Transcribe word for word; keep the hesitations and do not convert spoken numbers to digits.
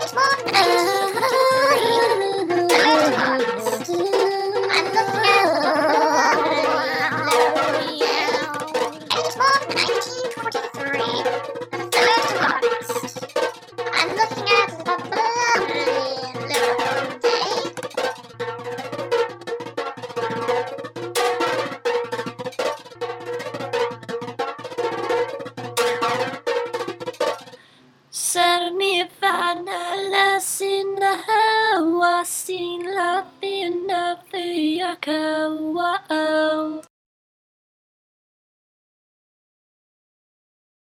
Nirvana la sina hawa sin la pina fia kawa.